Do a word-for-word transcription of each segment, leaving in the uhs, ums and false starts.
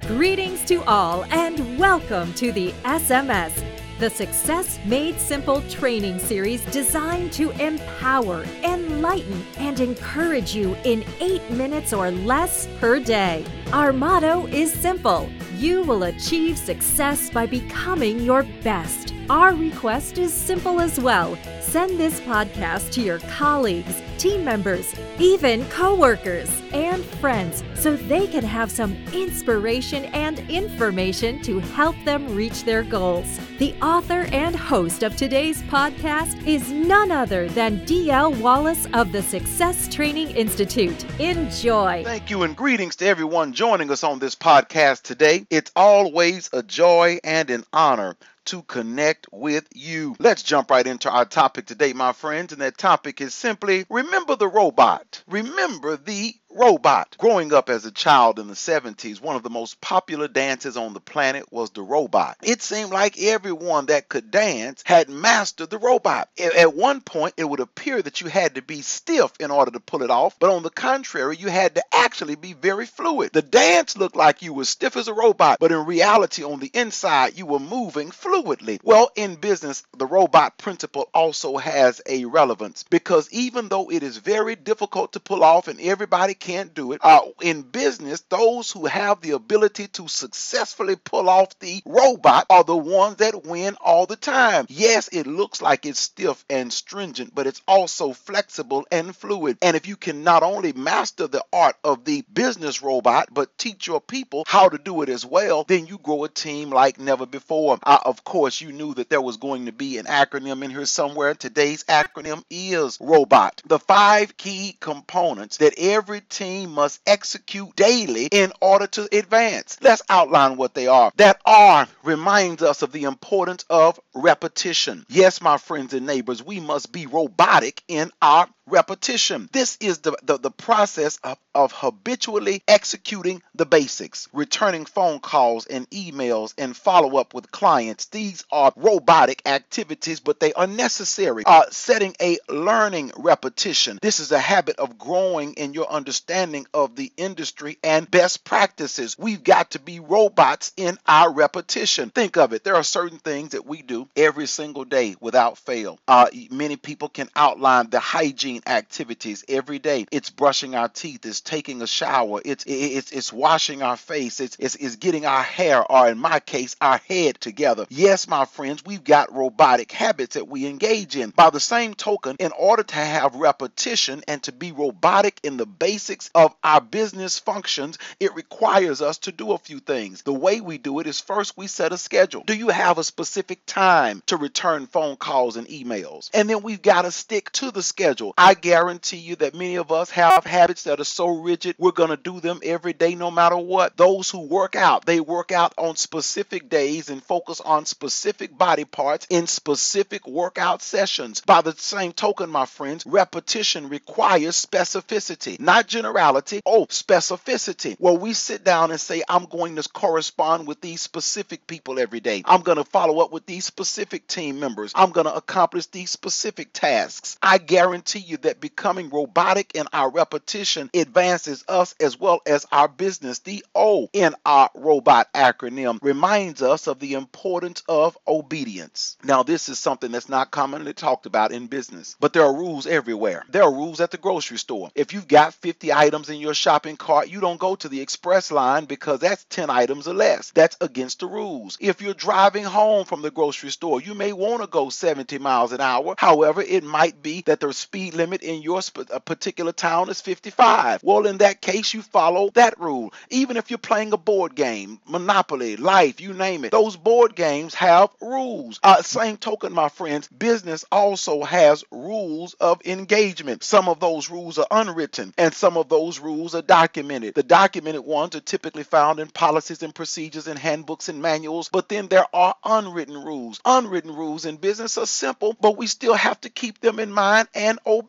Greetings to all and welcome to the S M S, the Success Made Simple training series designed to empower, enlighten, and encourage you in eight minutes or less per day. Our motto is simple: you will achieve success by becoming your best. Our request is simple as well. Send this podcast to your colleagues, team members, even coworkers, and friends so they can have some inspiration and information to help them reach their goals. The author and host of today's podcast is none other than D L Wallace of the Success Training Institute. Enjoy. Thank you and greetings to everyone joining us on this podcast today. It's always a joy and an honor to connect with you. Let's jump right into our topic today, my friends, and that topic is simply remember the robot. Remember the robot. Growing up as a child in the seventies, one of the most popular dances on the planet was the robot. It seemed like everyone that could dance had mastered the robot. At one point, it would appear that you had to be stiff in order to pull it off, but on the contrary, you had to actually be very fluid. The dance looked like you were stiff as a robot, but in reality, on the inside, you were moving fluidly. Well, in business, the robot principle also has a relevance because even though it is very difficult to pull off and everybody can't do it, uh, in business, those who have the ability to successfully pull off the robot are the ones that win all the time. Yes, it looks like it's stiff and stringent, but it's also flexible and fluid. And if you can not only master the art of the business robot, but teach your people how to do it as well, then you grow a team like never before. Uh, of course, you knew that there was going to be an acronym in here somewhere. Today's acronym is ROBOT. The five key components that every team must execute daily in order to advance. Let's outline what they are. That R reminds us of the importance of repetition. Yes, my friends and neighbors, we must be robotic in our repetition. This is the, the, the process of, of habitually executing the basics, returning phone calls and emails and follow up with clients. These are robotic activities, but they are necessary. Uh, setting a learning repetition. This is a habit of growing in your understanding of the industry and best practices. We've got to be robots in our repetition. Think of it. There are certain things that we do every single day without fail. Uh, many people can outline the hygiene activities every day. It's brushing our teeth, it's taking a shower, it's it's it's washing our face, it's, it's it's getting our hair, or in my case, our head together. Yes, my friends, we've got robotic habits that we engage in. By the same token, in order to have repetition and to be robotic in the basics of our business functions, it requires us to do a few things. The way we do it is first we set a schedule. Do you have a specific time to return phone calls and emails? And then we've got to stick to the schedule. I guarantee you that many of us have habits that are so rigid, we're going to do them every day no matter what. Those who work out, they work out on specific days and focus on specific body parts in specific workout sessions. By the same token, my friends, repetition requires specificity, not generality. Oh, specificity. Well, we sit down and say, I'm going to correspond with these specific people every day. I'm going to follow up with these specific team members. I'm going to accomplish these specific tasks. I guarantee you that becoming robotic in our repetition advances us as well as our business. The O in our robot acronym reminds us of the importance of obedience. Now, this is something that's not commonly talked about in business, but there are rules everywhere. There are rules at the grocery store. If you've got fifty items in your shopping cart, you don't go to the express line because that's ten items or less. That's against the rules. If you're driving home from the grocery store, you may want to go seventy miles an hour. However, it might be that the speed limit in your sp- a particular town is fifty-five. Well, in that case, you follow that rule. Even if you're playing a board game, Monopoly, Life, you name it, those board games have rules. Uh, same token, my friends, business also has rules of engagement. Some of those rules are unwritten and some of those rules are documented. The documented ones are typically found in policies and procedures and handbooks and manuals, but then there are unwritten rules. Unwritten rules in business are simple, but we still have to keep them in mind and obey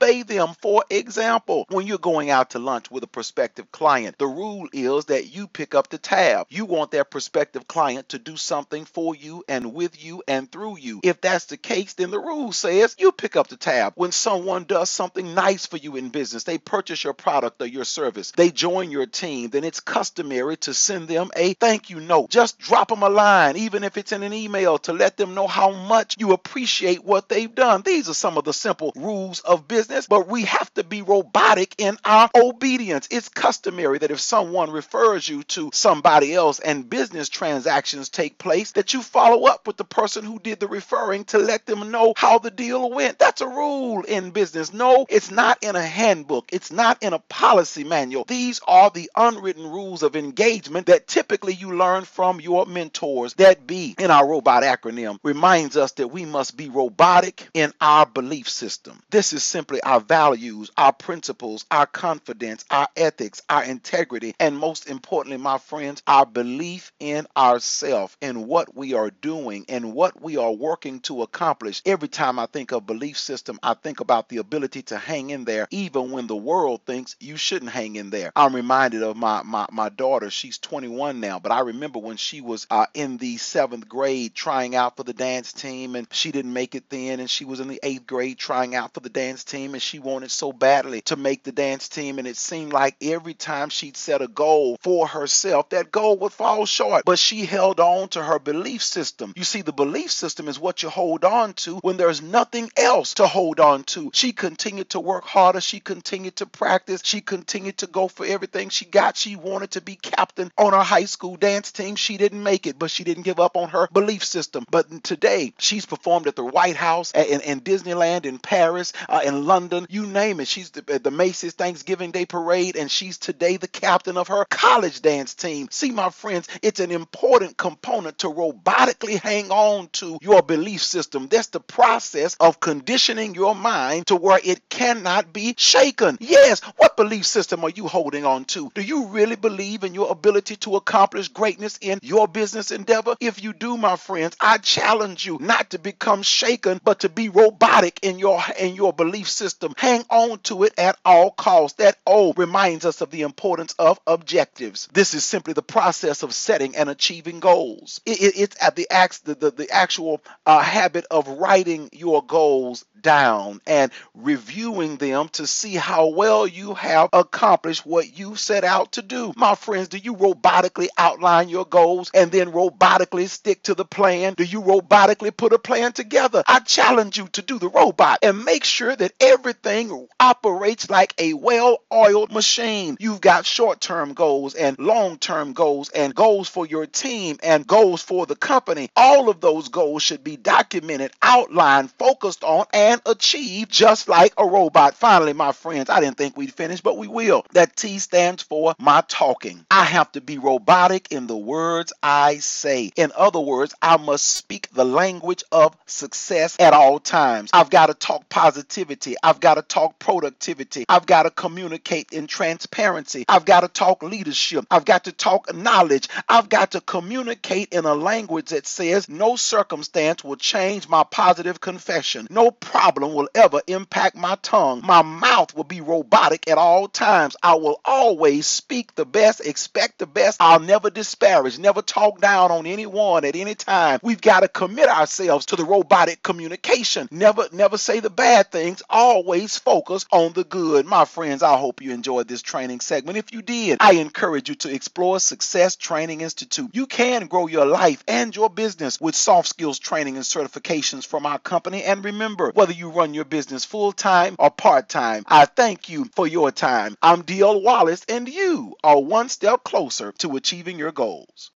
obey them. For example, when you're going out to lunch with a prospective client, the rule is that you pick up the tab. You want that prospective client to do something for you and with you and through you. If that's the case, then the rule says you pick up the tab. When someone does something nice for you in business, they purchase your product or your service, they join your team, then it's customary to send them a thank you note. Just drop them a line, even if it's in an email, to let them know how much you appreciate what they've done. These are some of the simple rules of business, but we have to be robotic in our obedience. It's customary that if someone refers you to somebody else and business transactions take place, that you follow up with the person who did the referring to let them know how the deal went. That's a rule in business. No, it's not in a handbook. It's not in a policy manual. These are the unwritten rules of engagement that typically you learn from your mentors. That B in our robot acronym reminds us that we must be robotic in our belief system. This is simply our values, our principles, our confidence, our ethics, our integrity, and most importantly, my friends, our belief in ourselves and what we are doing and what we are working to accomplish. Every time I think of belief system, I think about the ability to hang in there even when the world thinks you shouldn't hang in there. I'm reminded of my my, my daughter. She's twenty-one now, but I remember when she was uh, in the seventh grade trying out for the dance team, and she didn't make it then, and she was in the eighth grade trying out for the dance team, and she wanted so badly to make the dance team, and it seemed like every time she'd set a goal for herself, that goal would fall short, but she held on to her belief system. You see, the belief system is what you hold on to when there's nothing else to hold on to. She continued to work harder. She continued to practice. She continued to go for everything she got. She wanted to be captain on her high school dance team. She didn't make it, but she didn't give up on her belief system. But today, she's performed at the White House, in, in Disneyland, in Paris, uh, in London, you name it. She's the, at the Macy's Thanksgiving Day Parade, and she's today the captain of her college dance team. See, my friends, it's an important component to robotically hang on to your belief system. That's the process of conditioning your mind to where it cannot be shaken. Yes, what belief system are you holding on to? Do you really believe in your ability to accomplish greatness in your business endeavor? If you do, my friends, I challenge you not to become shaken, but to be robotic in your in your belief system. Hang on to it at all costs. That O reminds us of the importance of objectives. This is simply the process of setting and achieving goals. It, it, it's at the, act, the, the, the actual uh, habit of writing your goals down and reviewing them to see how well you have accomplished what you set out to do. My friends, do you robotically outline your goals and then robotically stick to the plan? Do you robotically put a plan together? I challenge you to do the robot and make sure that everything operates like a well-oiled machine. You've got short-term goals and long-term goals and goals for your team and goals for the company. All of those goals should be documented, outlined, focused on, and and achieve just like a robot. Finally, my friends, I didn't think we'd finish, but we will. That T stands for my talking. I have to be robotic in the words I say. In other words, I must speak the language of success at all times. I've got to talk positivity. I've got to talk productivity. I've got to communicate in transparency. I've got to talk leadership. I've got to talk knowledge. I've got to communicate in a language that says no circumstance will change my positive confession. No problem will ever impact my tongue. My mouth will be robotic at all times. I will always speak the best, expect the best. I'll never disparage, never talk down on anyone at any time. We've got to commit ourselves to the robotic communication. Never, never say the bad things. Always focus on the good. My friends, I hope you enjoyed this training segment. If you did, I encourage you to explore Success Training Institute. You can grow your life and your business with soft skills training and certifications from our company. And remember, whether you run your business full-time or part-time, I thank you for your time. I'm D L Wallace, and you are one step closer to achieving your goals.